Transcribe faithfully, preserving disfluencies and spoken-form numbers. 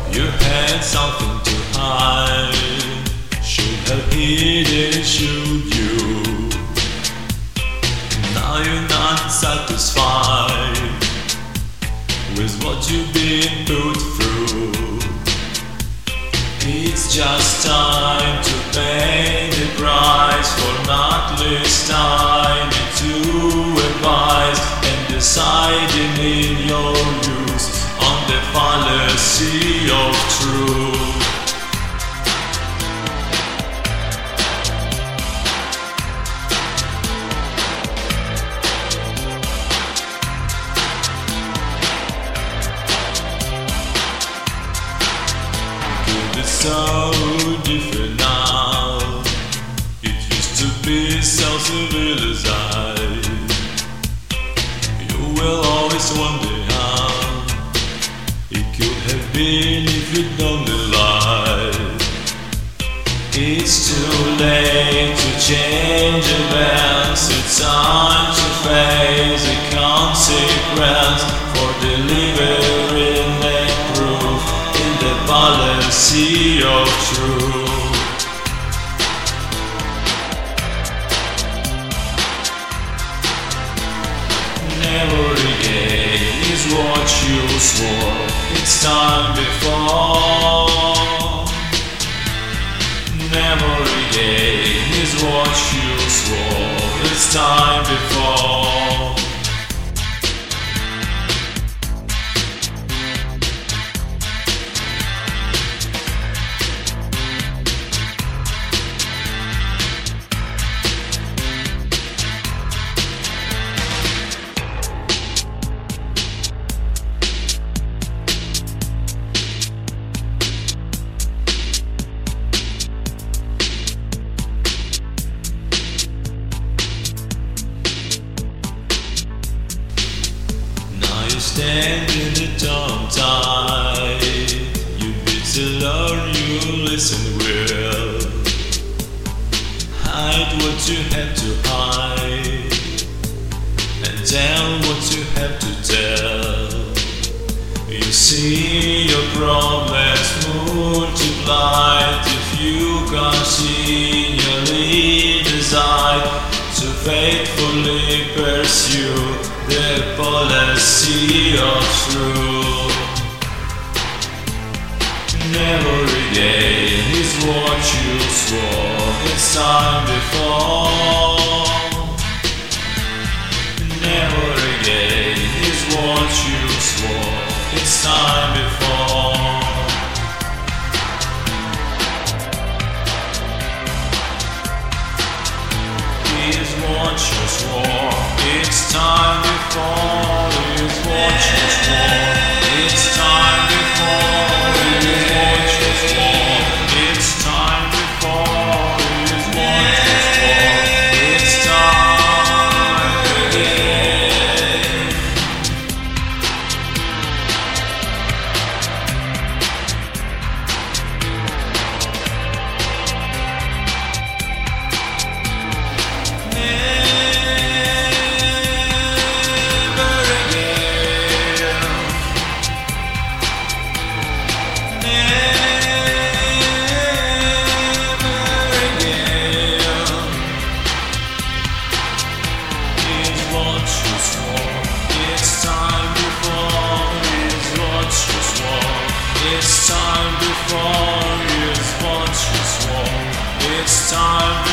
You had something to hide. Should have hidden, should you? Now you're not satisfied with what you've been put through. It's just time to pay the price for not less time to advise and deciding in your use on the fallacy of truth. It's so different now. It used to be so civilized. You will always wonder how it could have been if you'd known the lie. It's too late to change events. It's time to face the consequence for delivering the proof in the fallacy of truth. Never again is what you swore. It's time before. Never again is what you swore. It's time before. Stand in the tongue tide. You bid to learn, you listen well. Hide what you have to hide, and tell what you have to tell. You see your problems multiplied if you continually decide to faithfully pursue the policy of truth. Never again is what you swore. It's time before. Never again is what you swore. It's time before. Is what you swore. It's time before. Is what you swore. It's time before. Is what you swore. It's time before. Is what you swore. It's time again. It's time before, is what you swore. It's time